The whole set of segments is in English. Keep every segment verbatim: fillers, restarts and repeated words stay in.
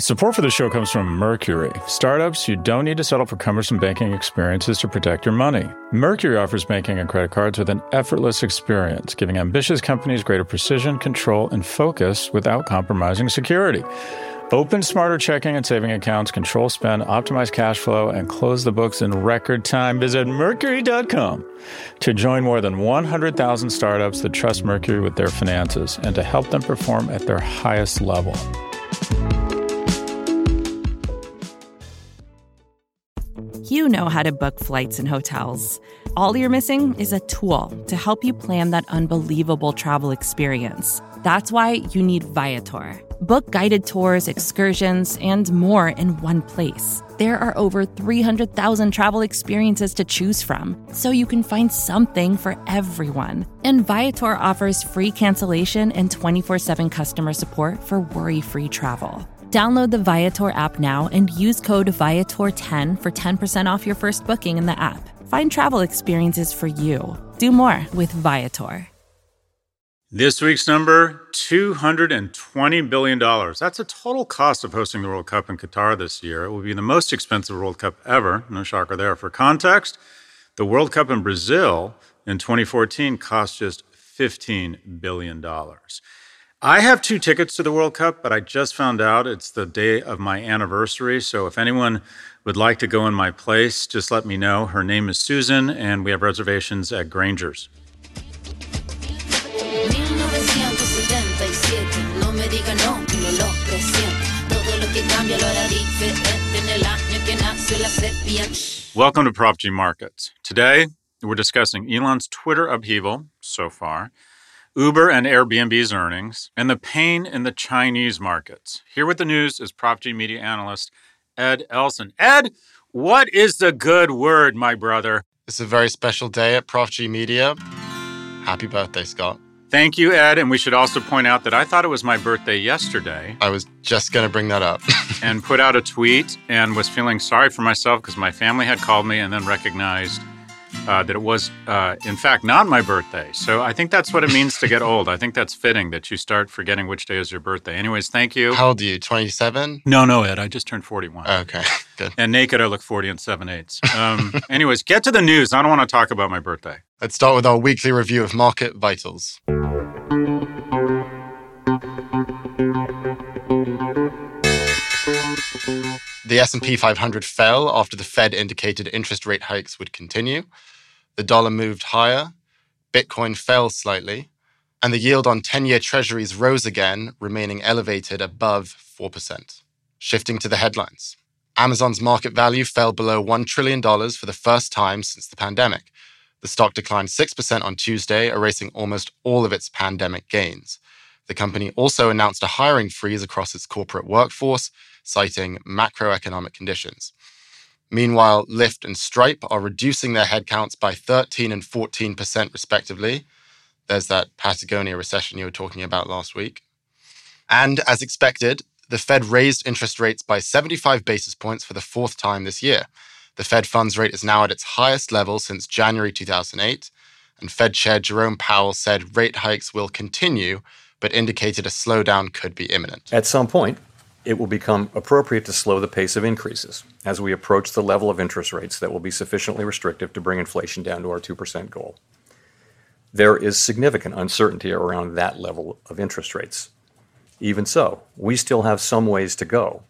Support for the show comes from Mercury, startups you don't need to settle for cumbersome banking experiences to protect your money. Mercury offers banking and credit cards with an effortless experience, giving ambitious companies greater precision, control, and focus without compromising security. Open smarter checking and saving accounts, control spend, optimize cash flow, and close the books in record time. Visit Mercury dot com to join more than one hundred thousand startups that trust Mercury with their finances and to help them perform at their highest level. You know how to book flights and hotels. All you're missing is a tool to help you plan that unbelievable travel experience. That's why you need Viator. Book guided tours, excursions, and more in one place. There are over three hundred thousand travel experiences to choose from, so you can find something for everyone. And Viator offers free cancellation and twenty-four seven customer support for worry-free travel. Download the Viator app now and use code Viator ten for ten percent off your first booking in the app. Find travel experiences for you. Do more with Viator. This week's number, two hundred twenty billion dollars. That's the total cost of hosting the World Cup in Qatar this year. It will be the most expensive World Cup ever. No shocker there. For context, the World Cup in Brazil in twenty fourteen cost just fifteen billion dollars. I have two tickets to the World Cup, but I just found out it's the day of my anniversary. So if anyone would like to go in my place, just let me know. Her name is Susan, and we have reservations at Granger's. Welcome to Prop G Markets. Today, we're discussing Elon's Twitter upheaval so far, Uber and Airbnb's earnings, and the pain in the Chinese markets. Here with the news is Prop G media analyst Ed Elson. Ed, what is the good word, my brother? It's a very special day at Prop G Media. Happy birthday, Scott. Thank you, Ed. And we should also point out that I thought it was my birthday yesterday. I was just going to bring that up. And put out a tweet and was feeling sorry for myself because my family had called me and then recognized Uh, that it was, uh, in fact, not my birthday. So I think that's what it means to get old. I think that's fitting that you start forgetting which day is your birthday. Anyways, thank you. How old are you, twenty-seven? No, no, Ed. I just turned forty-one. Okay, good. And naked, I look forty and seven eighths. Um, anyways, get to the news. I don't want to talk about my birthday. Let's start with our weekly review of market vitals. The S and P five hundred fell after the Fed indicated interest rate hikes would continue. The dollar moved higher, Bitcoin fell slightly, and the yield on ten-year treasuries rose again, remaining elevated above four percent. Shifting to the headlines. Amazon's market value fell below one trillion dollars for the first time since the pandemic. The stock declined six percent on Tuesday, erasing almost all of its pandemic gains. The company also announced a hiring freeze across its corporate workforce, citing macroeconomic conditions. Meanwhile, Lyft and Stripe are reducing their headcounts by thirteen and fourteen percent respectively. There's that Patagonia recession you were talking about last week. And as expected, the Fed raised interest rates by seventy-five basis points for the fourth time this year. The Fed funds rate is now at its highest level since January two thousand eight, and Fed Chair Jerome Powell said rate hikes will continue, but indicated a slowdown could be imminent. At some point, it will become appropriate to slow the pace of increases as we approach the level of interest rates that will be sufficiently restrictive to bring inflation down to our two percent goal. There is significant uncertainty around that level of interest rates. Even so, we still have some ways to go,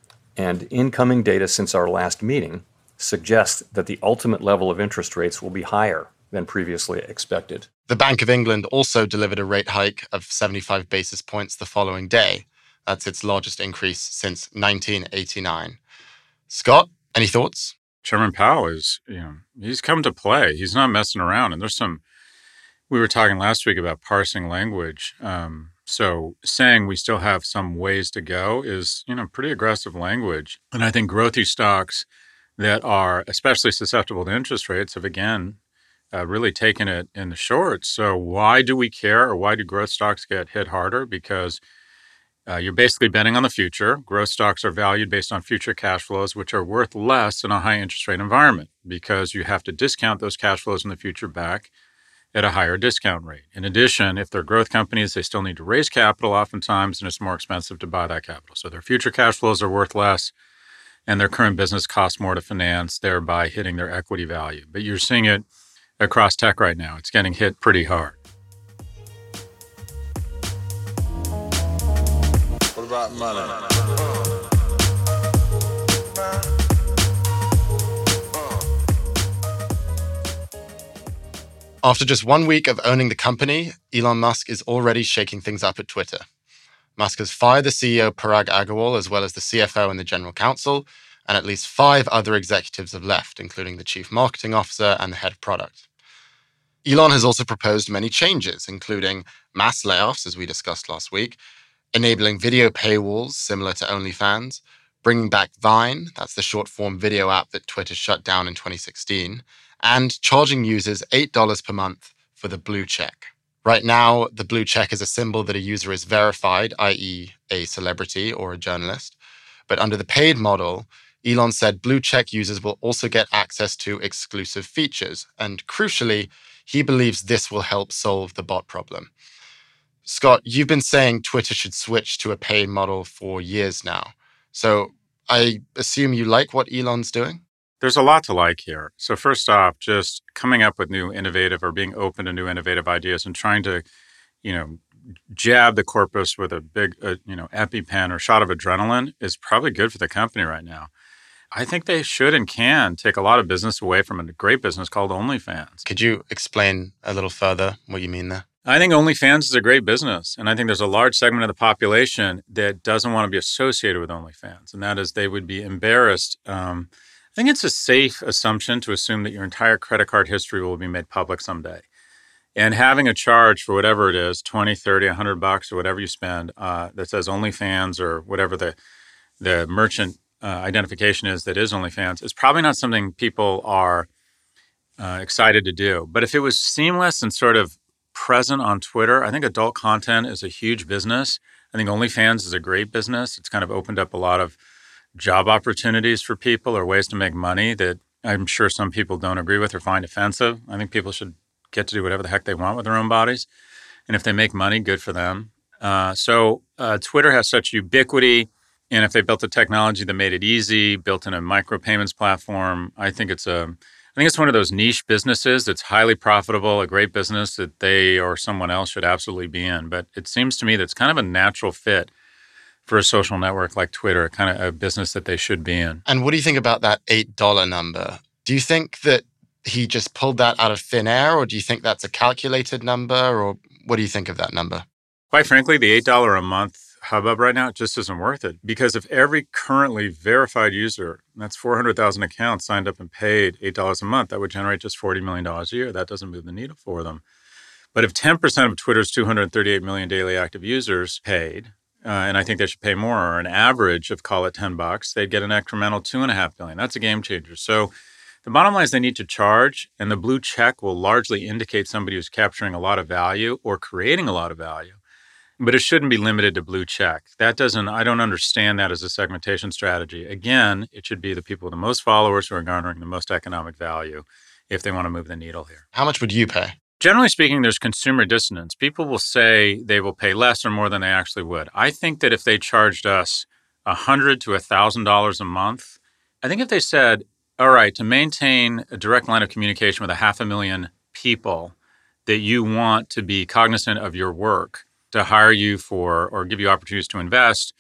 and incoming data since our last meeting suggests that the ultimate level of interest rates will be higher than previously expected. The Bank of England also delivered a rate hike of seventy-five basis points the following day. That's its largest increase since nineteen eighty-nine. Scott, any thoughts? Chairman Powell is, you know, he's come to play. He's not messing around. And there's some, we were talking last week about parsing language. Um, so saying we still have some ways to go is, you know, pretty aggressive language. And I think growthy stocks that are especially susceptible to interest rates have, again, uh, really taken it in the shorts. So why do we care, or why do growth stocks get hit harder? Because Uh, you're basically betting on the future. Growth stocks are valued based on future cash flows, which are worth less in a high interest rate environment because you have to discount those cash flows in the future back at a higher discount rate. In addition, if they're growth companies, they still need to raise capital oftentimes, and it's more expensive to buy that capital. So their future cash flows are worth less, and their current business costs more to finance, thereby hitting their equity value. But you're seeing it across tech right now. It's getting hit pretty hard. What about money? After just one week of owning the company, Elon Musk is already shaking things up at Twitter. Musk has fired the C E O Parag Agrawal, as well as the C F O and the general counsel, and at least five other executives have left, including the chief marketing officer and the head of product. Elon has also proposed many changes, including mass layoffs, as we discussed last week, enabling video paywalls similar to OnlyFans, bringing back Vine, that's the short-form video app that Twitter shut down in twenty sixteen, and charging users eight dollars per month for the blue check. Right now, the blue check is a symbol that a user is verified, that is a celebrity or a journalist. But under the paid model, Elon said blue check users will also get access to exclusive features. And crucially, he believes this will help solve the bot problem. Scott, you've been saying Twitter should switch to a paid model for years now. So I assume you like what Elon's doing? There's a lot to like here. So first off, just coming up with new innovative or being open to new innovative ideas and trying to, you know, jab the corpus with a big, uh, you know, EpiPen or shot of adrenaline is probably good for the company right now. I think they should and can take a lot of business away from a great business called OnlyFans. Could you explain a little further what you mean there? I think OnlyFans is a great business. And I think there's a large segment of the population that doesn't want to be associated with OnlyFans. And that is they would be embarrassed. Um, I think it's a safe assumption to assume that your entire credit card history will be made public someday. And having a charge for whatever it is, twenty, thirty, one hundred bucks or whatever you spend uh, that says OnlyFans or whatever the, the merchant uh, identification is that is OnlyFans, is probably not something people are uh, excited to do. But if it was seamless and sort of present on Twitter, I think adult content is a huge business. I think OnlyFans is a great business. It's kind of opened up a lot of job opportunities for people or ways to make money that I'm sure some people don't agree with or find offensive. I think people should get to do whatever the heck they want with their own bodies. And if they make money, good for them. Uh, so uh, Twitter has such ubiquity. And if they built a technology that made it easy, built in a micropayments platform, I think it's a, I think it's one of those niche businesses that's highly profitable, a great business that they or someone else should absolutely be in. But it seems to me that's kind of a natural fit for a social network like Twitter, kind of a business that they should be in. And what do you think about that eight dollars number? Do you think that he just pulled that out of thin air, or do you think that's a calculated number, or what do you think of that number? Quite frankly, the eight dollars a month hubbub right now just isn't worth it, because if every currently verified user, that's four hundred thousand accounts, signed up and paid eight dollars a month, that would generate just forty million dollars a year. That doesn't move the needle for them. But if ten percent of Twitter's two hundred thirty-eight million daily active users paid, Uh, and I think they should pay more, or an average of, call it ten bucks, they'd get an incremental two and a half billion. That's a game changer. So the bottom line is they need to charge, and the blue check will largely indicate somebody who's capturing a lot of value or creating a lot of value. But it shouldn't be limited to blue check. That doesn't, I don't understand that as a segmentation strategy. Again, it should be the people with the most followers who are garnering the most economic value if they want to move the needle here. How much would you pay? Generally speaking, there's consumer dissonance. People will say they will pay less or more than they actually would. I think that if they charged us one hundred dollars to one thousand dollars a month, I think if they said, all right, to maintain a direct line of communication with a half a million people that you want to be cognizant of your work, to hire you for or give you opportunities to invest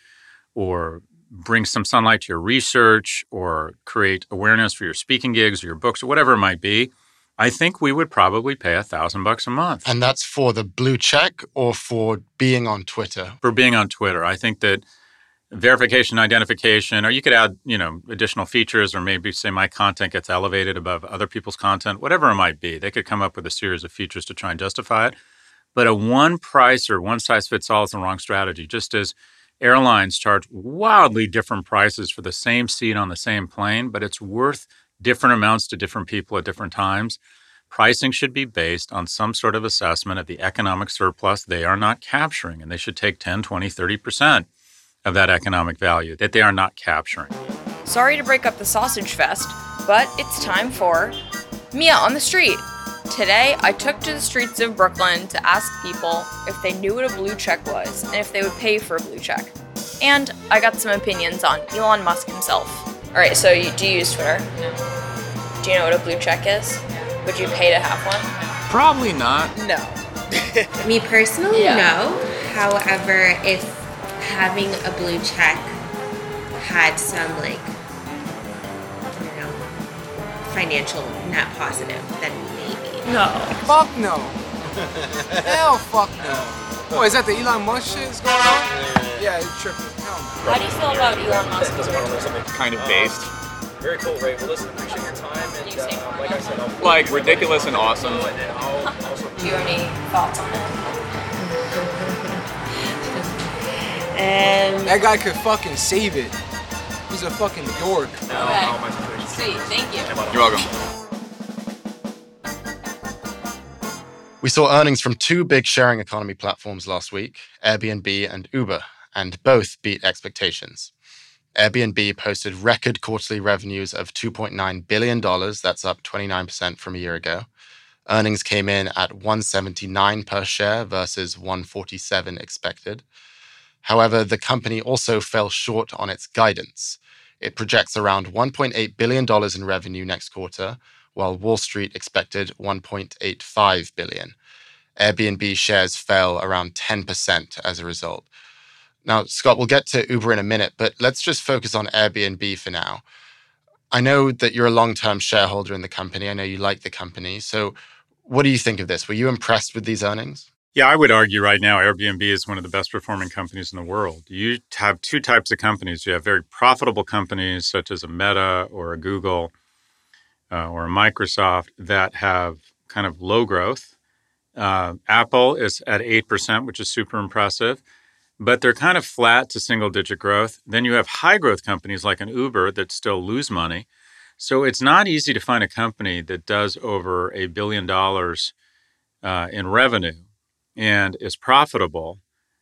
or bring some sunlight to your research or create awareness for your speaking gigs or your books or whatever it might be, I think we would probably pay a thousand bucks a month. And that's for the blue check or for being on Twitter? For being on Twitter. I think that verification, identification, or you could add, you know, additional features, or maybe say my content gets elevated above other people's content, whatever it might be. They could come up with a series of features to try and justify it. But a one price or one size fits all is the wrong strategy. Just as airlines charge wildly different prices for the same seat on the same plane, but it's worth different amounts to different people at different times. Pricing should be based on some sort of assessment of the economic surplus they are not capturing, and they should take ten, twenty, thirty percent of that economic value that they are not capturing. Sorry to break up the sausage fest, but it's time for Mia on the Street. Today, I took to the streets of Brooklyn to ask people if they knew what a blue check was and if they would pay for a blue check. And I got some opinions on Elon Musk himself. All right, so you, do you use Twitter? No. Do you know what a blue check is? No. Would you pay to have one? Probably not. No. Me personally, Yeah. no. However, if having a blue check had some, like, I don't know, financial net positive, then maybe. No. Fuck no. Hell fuck no. Oh, is that the Elon Musk shit is going on? Yeah, it's tripping. Hell no. How do you feel about Elon Musk? Kind of based. Very cool, Ray. Well, listen, appreciate your time. And uh, like I said, I'll Like, ridiculous and awesome. and then I'll also. Do you have any thoughts on it? Um, That guy could fucking save it. He's a fucking dork. Okay. Sweet, thank you. You're welcome. We saw earnings from two big sharing economy platforms last week, Airbnb and Uber, and both beat expectations. Airbnb posted record quarterly revenues of two point nine billion dollars. That's up twenty-nine percent from a year ago. Earnings came in at one dollar seventy-nine per share versus one dollar forty-seven expected. However, the company also fell short on its guidance. It projects around one point eight billion dollars in revenue next quarter, while Wall Street expected one point eight five billion dollars. Airbnb shares fell around ten percent as a result. Now, Scott, we'll get to Uber in a minute, but let's just focus on Airbnb for now. I know that you're a long-term shareholder in the company. I know you like the company. So what do you think of this? Were you impressed with these earnings? Yeah, I would argue right now Airbnb is one of the best performing companies in the world. You have two types of companies. You have very profitable companies such as a Meta or a Google uh, or a Microsoft that have kind of low growth. Uh, Apple is at eight percent, which is super impressive, but they're kind of flat to single digit growth. Then you have high growth companies like an Uber that still lose money. So it's not easy to find a company that does over a billion dollars uh, in revenue and is profitable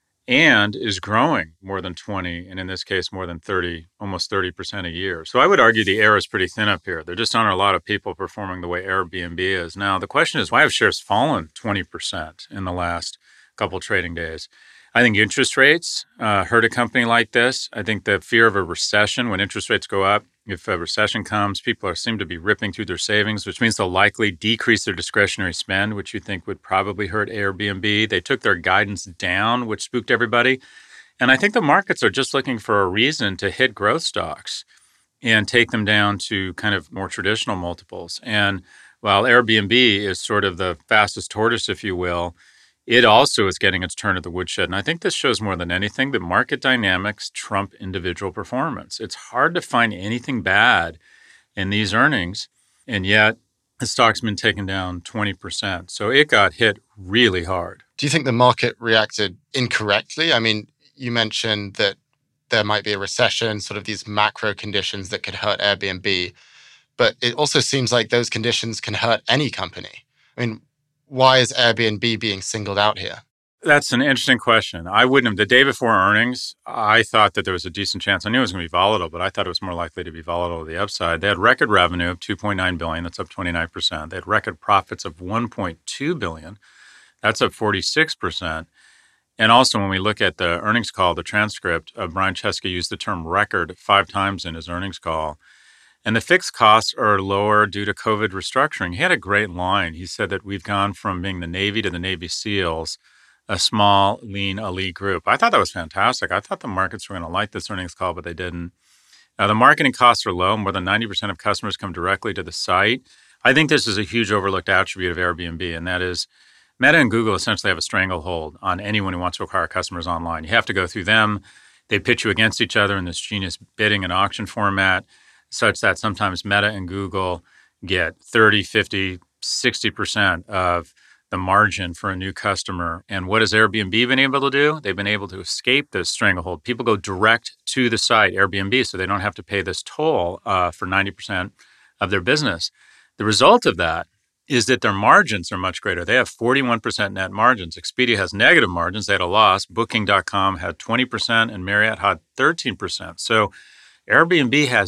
and is growing more than twenty, and in this case, more than thirty, almost thirty percent a year. So I would argue the air is pretty thin up here. There just aren't a lot of people performing the way Airbnb is. Now, the question is, why have shares fallen twenty percent in the last couple trading days? I think interest rates uh, hurt a company like this. I think the fear of a recession, when interest rates go up, if a recession comes, people are, seem to be ripping through their savings, which means they'll likely decrease their discretionary spend, which you think would probably hurt Airbnb. They took their guidance down, which spooked everybody. And I think the markets are just looking for a reason to hit growth stocks and take them down to kind of more traditional multiples. And while Airbnb is sort of the fastest tortoise, if you will, it also is getting its turn at the woodshed. And I think this shows more than anything that market dynamics trump individual performance. It's hard to find anything bad in these earnings, and yet the stock's been taken down twenty percent. So it got hit really hard. Do you think the market reacted incorrectly? I mean, you mentioned that there might be a recession, sort of these macro conditions that could hurt Airbnb, but it also seems like those conditions can hurt any company. I mean, why is Airbnb being singled out here? That's an interesting question. I wouldn't have. The day before earnings, I thought that there was a decent chance. I knew it was going to be volatile, but I thought it was more likely to be volatile to the upside. They had record revenue of two point nine billion dollars. That's up twenty-nine percent. They had record profits of one point two billion dollars. That's up forty-six percent. And also, when we look at the earnings call, the transcript, uh, Brian Chesky used the term record five times in his earnings call. And the fixed costs are lower due to COVID restructuring. He had a great line. He said that we've gone from being the Navy to the Navy SEALs, a small, lean, elite group. I thought that was fantastic. I thought the markets were going to like this earnings call, but they didn't. Now, the marketing costs are low. More than ninety percent of customers come directly to the site. I think this is a huge overlooked attribute of Airbnb, and that is Meta and Google essentially have a stranglehold on anyone who wants to acquire customers online. You have to go through them. They pitch you against each other in this genius bidding and auction format, such that sometimes Meta and Google get thirty, fifty, sixty percent of the margin for a new customer. And what has Airbnb been able to do? They've been able to escape this stranglehold. People go direct to the site, Airbnb, so they don't have to pay this toll uh, for ninety percent of their business. The result of that is that their margins are much greater. They have forty-one percent net margins. Expedia has negative margins. They had a loss. Booking dot com had twenty percent and Marriott had thirteen percent. So Airbnb has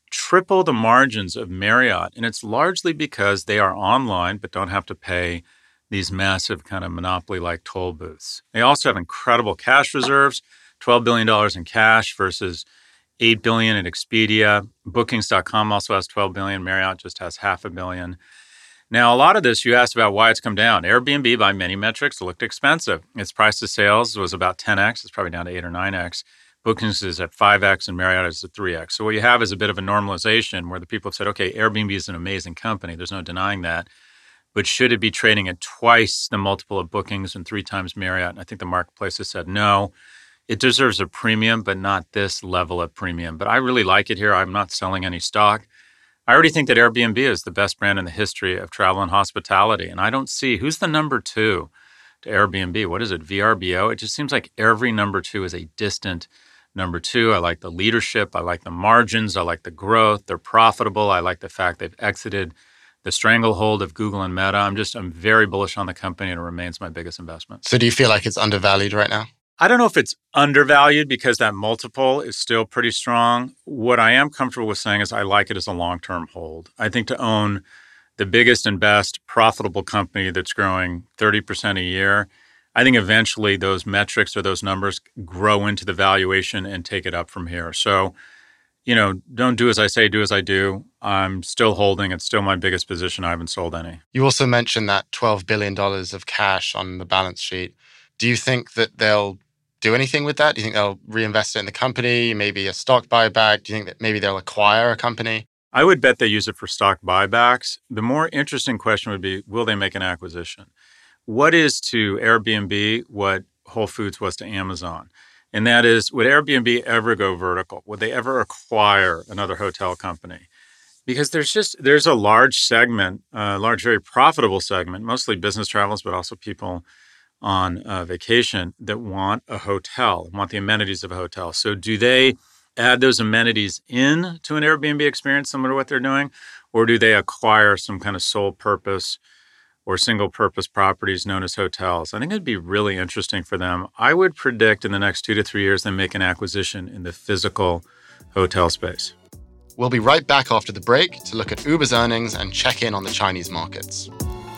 triple the margins of Marriott. And it's largely because they are online but don't have to pay these massive kind of monopoly-like toll booths. They also have incredible cash reserves, twelve billion dollars in cash versus eight billion dollars at Expedia. Bookings dot com also has twelve billion dollars. Marriott just has half a billion. Now, a lot of this, you asked about why it's come down. Airbnb, by many metrics, looked expensive. Its price to sales was about ten x. It's probably down to eight or nine x. Bookings is at five x and Marriott is at three x. So what you have is a bit of a normalization where the people have said, okay, Airbnb is an amazing company. There's no denying that. But should it be trading at twice the multiple of Bookings and three times Marriott? And I think the marketplace has said no. It deserves a premium, but not this level of premium. But I really like it here. I'm not selling any stock. I already think that Airbnb is the best brand in the history of travel and hospitality. And I don't see who's the number two to Airbnb. What is it, V R B O? It just seems like every number two is a distant number two. I like the leadership. I like the margins. I like the growth. They're profitable. I like the fact they've exited the stranglehold of Google and Meta. I'm just, I'm very bullish on the company and it remains my biggest investment. So do you feel like it's undervalued right now? I don't know if it's undervalued because that multiple is still pretty strong. What I am comfortable with saying is I like it as a long-term hold. I think to own the biggest and best profitable company that's growing thirty percent a year, I think eventually those metrics or those numbers grow into the valuation and take it up from here. So, you know, don't do as I say, do as I do. I'm still holding. It's still my biggest position. I haven't sold any. You also mentioned that twelve billion dollars of cash on the balance sheet. Do you think that they'll do anything with that? Do you think they'll reinvest it in the company, maybe a stock buyback? Do you think that maybe they'll acquire a company? I would bet they use it for stock buybacks. The more interesting question would be, will they make an acquisition? What is to Airbnb what Whole Foods was to Amazon? And that is, would Airbnb ever go vertical? Would they ever acquire another hotel company? Because there's just, there's a large segment, a large, very profitable segment, mostly business travelers, but also people on uh, vacation that want a hotel, want the amenities of a hotel. So do they add those amenities in to an Airbnb experience similar to what they're doing? Or do they acquire some kind of sole purpose or single purpose properties known as hotels? I think it'd be really interesting for them. I would predict in the next two to three years, they make an acquisition in the physical hotel space. We'll be right back after the break to look at Uber's earnings and check in on the Chinese markets.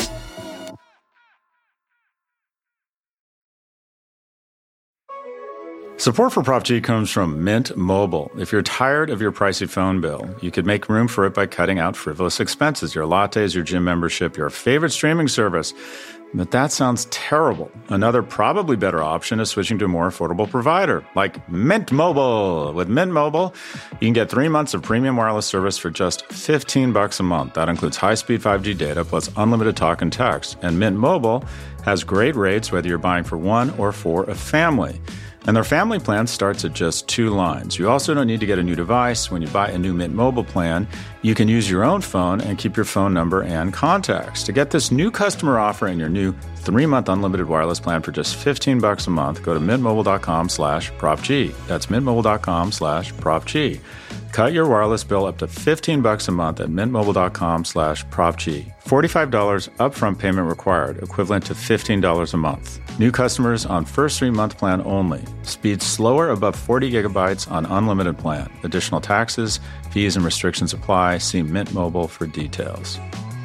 Support for Prop G comes from Mint Mobile. If you're tired of your pricey phone bill, you could make room for it by cutting out frivolous expenses, your lattes, your gym membership, your favorite streaming service. But that sounds terrible. Another probably better option is switching to a more affordable provider, like Mint Mobile. With Mint Mobile, you can get three months of premium wireless service for just fifteen bucks a month. That includes high-speed five G data plus unlimited talk and text. And Mint Mobile has great rates whether you're buying for one or for a family. And their family plan starts at just two lines. You also don't need to get a new device. When you buy a new Mint Mobile plan, you can use your own phone and keep your phone number and contacts. To get this new customer offer and your new three-month unlimited wireless plan for just fifteen bucks a month, go to mintmobile.com slash propg. That's mintmobile.com slash propg. Cut your wireless bill up to fifteen bucks a month at mintmobile.com slash propg. forty-five dollars upfront payment required, equivalent to fifteen dollars a month. New customers on first three-month plan only. Speed slower above forty gigabytes on unlimited plan. Additional taxes, fees, and restrictions apply. See Mint Mobile for details.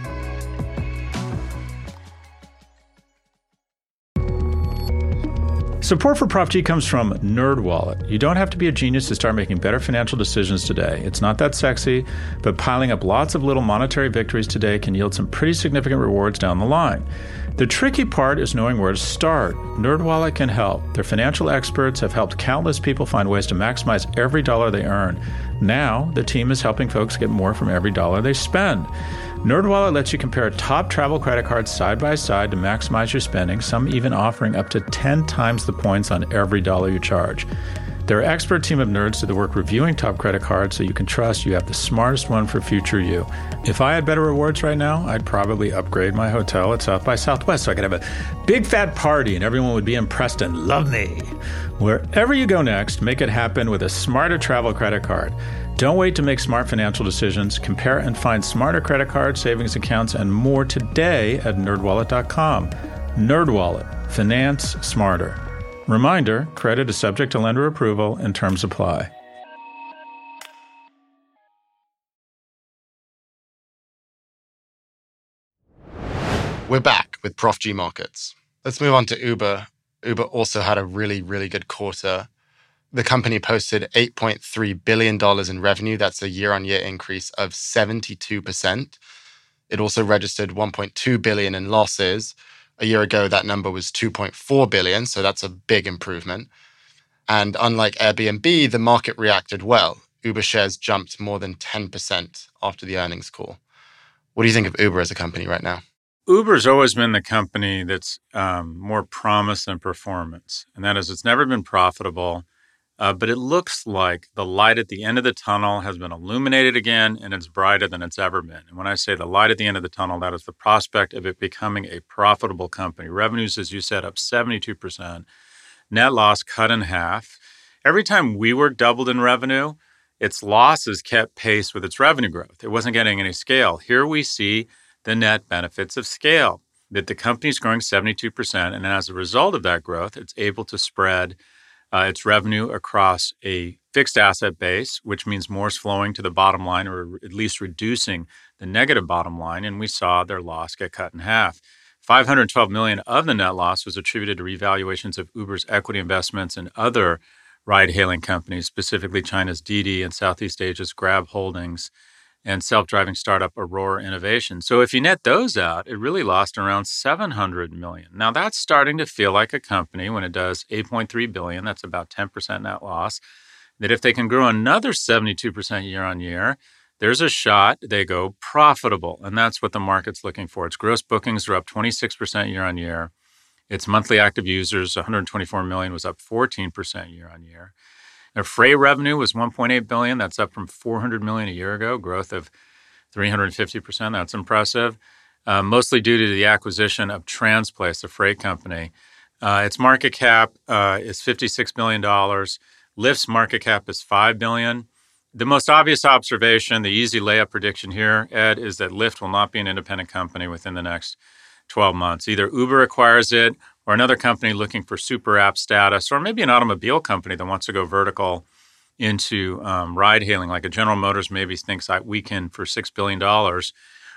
Support for Prop G comes from NerdWallet. You don't have to be a genius to start making better financial decisions today. It's not that sexy, but piling up lots of little monetary victories today can yield some pretty significant rewards down the line. The tricky part is knowing where to start. NerdWallet can help. Their financial experts have helped countless people find ways to maximize every dollar they earn. Now, the team is helping folks get more from every dollar they spend. NerdWallet lets you compare top travel credit cards side by side to maximize your spending, some even offering up to ten times the points on every dollar you charge. Their expert team of nerds do the work reviewing top credit cards so you can trust you have the smartest one for future you. If I had better rewards right now, I'd probably upgrade my hotel at South by Southwest so I could have a big fat party and everyone would be impressed and love me. Wherever you go next, make it happen with a smarter travel credit card. Don't wait to make smart financial decisions. Compare and find smarter credit cards, savings accounts, and more today at nerd wallet dot com. NerdWallet. Finance smarter. Reminder, credit is subject to lender approval and terms apply. We're back with Prof G Markets. Let's move on to Uber. Uber also had a really, really good quarter. The company posted eight point three billion dollars in revenue. That's a year-on-year increase of seventy-two percent. It also registered one point two billion dollars in losses. A year ago, that number was two point four billion dollars, so that's a big improvement. And unlike Airbnb, the market reacted well. Uber shares jumped more than ten percent after the earnings call. What do you think of Uber as a company right now? Uber's always been the company that's um, more promise than performance. And that is, it's never been profitable, uh, but it looks like the light at the end of the tunnel has been illuminated again, and it's brighter than it's ever been. And when I say the light at the end of the tunnel, that is the prospect of it becoming a profitable company. Revenues, as you said, up seventy-two percent. Net loss cut in half. Every time WeWork doubled in revenue, its losses kept pace with its revenue growth. It wasn't getting any scale. Here we see the net benefits of scale, that the company's growing seventy-two percent, and as a result of that growth, it's able to spread uh, its revenue across a fixed asset base, which means more is flowing to the bottom line, or at least reducing the negative bottom line, and we saw their loss get cut in half. five hundred twelve million dollars of the net loss was attributed to revaluations of Uber's equity investments in other ride-hailing companies, specifically China's Didi and Southeast Asia's Grab Holdings, and self-driving startup Aurora Innovation. So if you net those out, it really lost around seven hundred million dollars. Now that's starting to feel like a company when it does eight point three billion dollars, that's about ten percent net loss, that if they can grow another seventy-two percent year on year, there's a shot they go profitable. And that's what the market's looking for. Its gross bookings are up twenty-six percent year on year. Its monthly active users, one hundred twenty-four million, was up fourteen percent year on year. Their freight revenue was one point eight billion dollars. That's up from four hundred million dollars a year ago, growth of three hundred fifty percent. That's impressive, uh, mostly due to the acquisition of Transplace, a freight company. Uh, its market cap uh, is fifty-six billion dollars. Lyft's market cap is five billion dollars. The most obvious observation, the easy layup prediction here, Ed, is that Lyft will not be an independent company within the next twelve months. Either Uber acquires it, or another company looking for super app status, or maybe an automobile company that wants to go vertical into um, ride-hailing, like a General Motors maybe thinks I, we can, for six billion dollars,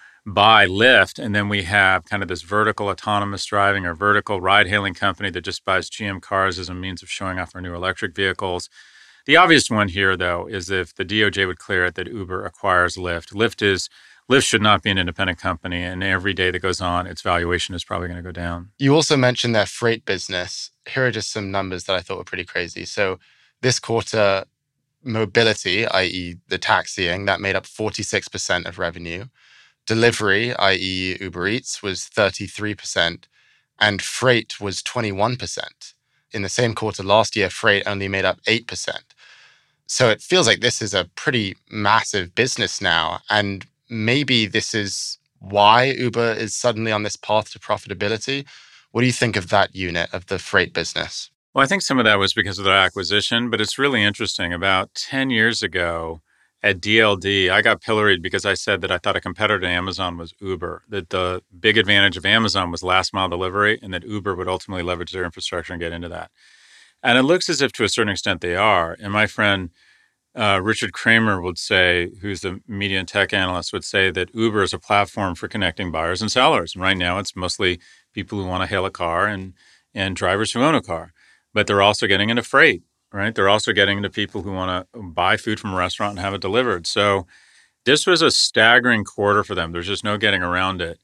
buy Lyft, and then we have kind of this vertical autonomous driving or vertical ride-hailing company that just buys G M cars as a means of showing off our new electric vehicles. The obvious one here, though, is if the D O J would clear it that Uber acquires Lyft. Lyft is Lyft should not be an independent company, and every day that goes on, its valuation is probably going to go down. You also mentioned their freight business. Here are just some numbers that I thought were pretty crazy. So this quarter, mobility, that is the taxiing, that made up forty-six percent of revenue. Delivery, that is Uber Eats, was thirty-three percent, and freight was twenty-one percent. In the same quarter last year, freight only made up eight percent. So it feels like this is a pretty massive business now, and maybe this is why Uber is suddenly on this path to profitability. What do you think of that unit of the freight business? Well, I think some of that was because of their acquisition, but it's really interesting. About ten years ago at D L D, I got pilloried because I said that I thought a competitor to Amazon was Uber, that the big advantage of Amazon was last mile delivery, and that Uber would ultimately leverage their infrastructure and get into that. And it looks as if to a certain extent they are. And my friend uh, Richard Kramer would say, who's the media and tech analyst, would say that Uber is a platform for connecting buyers and sellers. And right now it's mostly people who want to hail a car and, and drivers who own a car. But they're also getting into freight, right? They're also getting into people who want to buy food from a restaurant and have it delivered. So this was a staggering quarter for them. There's just no getting around it.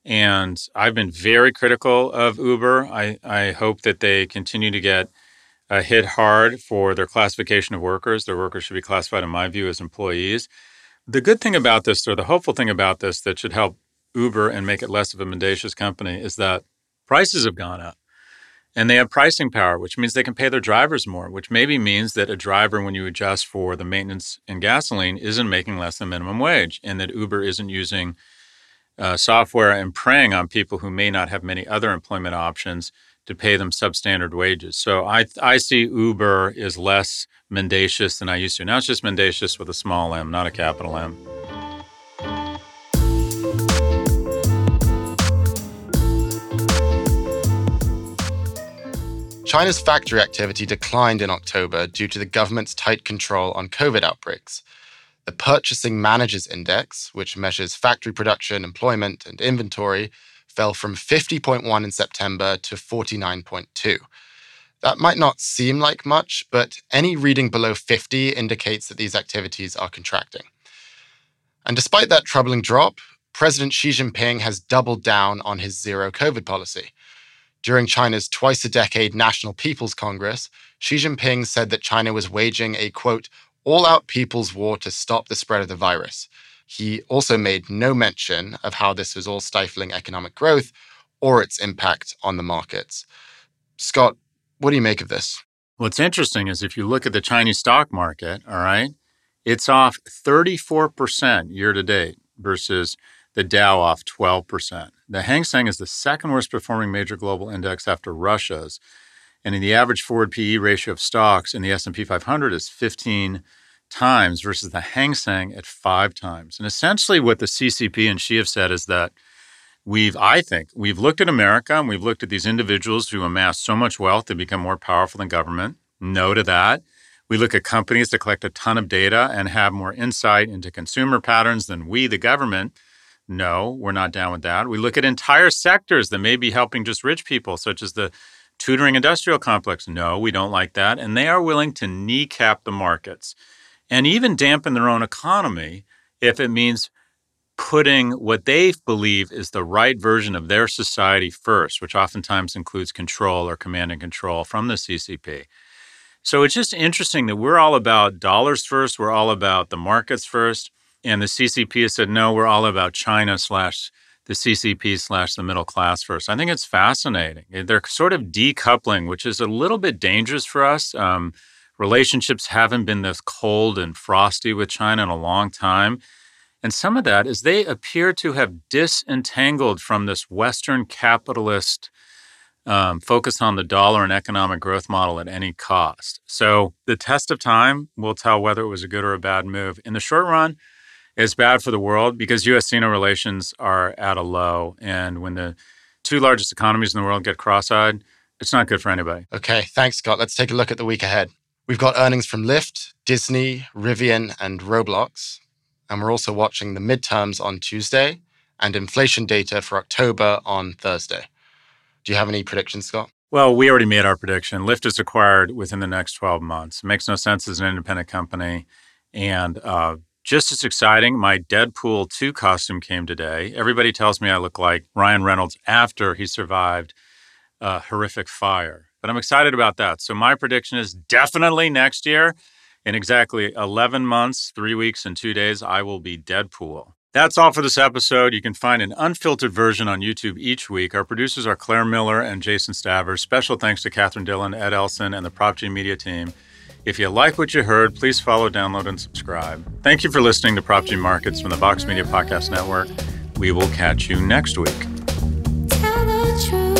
And I've been very critical of Uber. I, I hope that they continue to get uh, hit hard for their classification of workers. Their workers should be classified, in my view, as employees. The good thing about this, or the hopeful thing about this that should help Uber and make it less of a mendacious company, is that prices have gone up. And they have pricing power, which means they can pay their drivers more, which maybe means that a driver, when you adjust for the maintenance and gasoline, isn't making less than minimum wage, and that Uber isn't using uh, software and preying on people who may not have many other employment options to pay them substandard wages. So I I see Uber is less mendacious than I used to. Now it's just mendacious with a small m, not a capital M. China's factory activity declined in October due to the government's tight control on COVID outbreaks. The Purchasing Managers Index, which measures factory production, employment, and inventory, fell from fifty point one in September to forty-nine point two. That might not seem like much, but any reading below fifty indicates that these activities are contracting. And despite that troubling drop, President Xi Jinping has doubled down on his zero COVID policy. During China's twice-a-decade National People's Congress, Xi Jinping said that China was waging a, quote, all-out people's war to stop the spread of the virus. He also made no mention of how this was all stifling economic growth or its impact on the markets. Scott, what do you make of this? What's interesting is if you look at the Chinese stock market, all right, it's off thirty-four percent year to date versus the Dow off twelve percent. The Hang Seng is the second worst performing major global index after Russia's. And in the average forward P E ratio of stocks in the S and P five hundred is fifteen times versus the Hang Seng at five times. And essentially what the C C P and Xi have said is that We've, I think, we've looked at America and we've looked at these individuals who amass so much wealth to become more powerful than government. No to that. We look at companies that collect a ton of data and have more insight into consumer patterns than we, the government. No, we're not down with that. We look at entire sectors that may be helping just rich people, such as the tutoring industrial complex. No, we don't like that. And they are willing to kneecap the markets and even dampen their own economy if it means putting what they believe is the right version of their society first, which oftentimes includes control or command and control from the C C P. So it's just interesting that we're all about dollars first, we're all about the markets first, and the C C P has said, no, we're all about China slash the C C P slash the middle class first. I think it's fascinating. They're sort of decoupling, which is a little bit dangerous for us. Um, relationships haven't been this cold and frosty with China in a long time. And some of that is they appear to have disentangled from this Western capitalist um, focus on the dollar and economic growth model at any cost. So the test of time will tell whether it was a good or a bad move. In the short run, it's bad for the world because U S Sino relations are at a low. And when the two largest economies in the world get cross-eyed, it's not good for anybody. Okay, thanks, Scott. Let's take a look at the week ahead. We've got earnings from Lyft, Disney, Rivian, and Roblox. And we're also watching the midterms on Tuesday and inflation data for October on Thursday. Do you have any predictions, Scott? Well, we already made our prediction. Lyft is acquired within the next twelve months. It makes no sense as an independent company. And uh, just as exciting, my Deadpool two costume came today. Everybody tells me I look like Ryan Reynolds after he survived a horrific fire. But I'm excited about that. So my prediction is definitely next year. In exactly eleven months, three weeks, and two days, I will be Deadpool. That's all for this episode. You can find an unfiltered version on YouTube each week. Our producers are Claire Miller and Jason Stavers. Special thanks to Catherine Dillon, Ed Elson, and the Prop G Media team. If you like what you heard, please follow, download, and subscribe. Thank you for listening to Prop G Markets from the Vox Media Podcast Network. We will catch you next week. Tell the truth.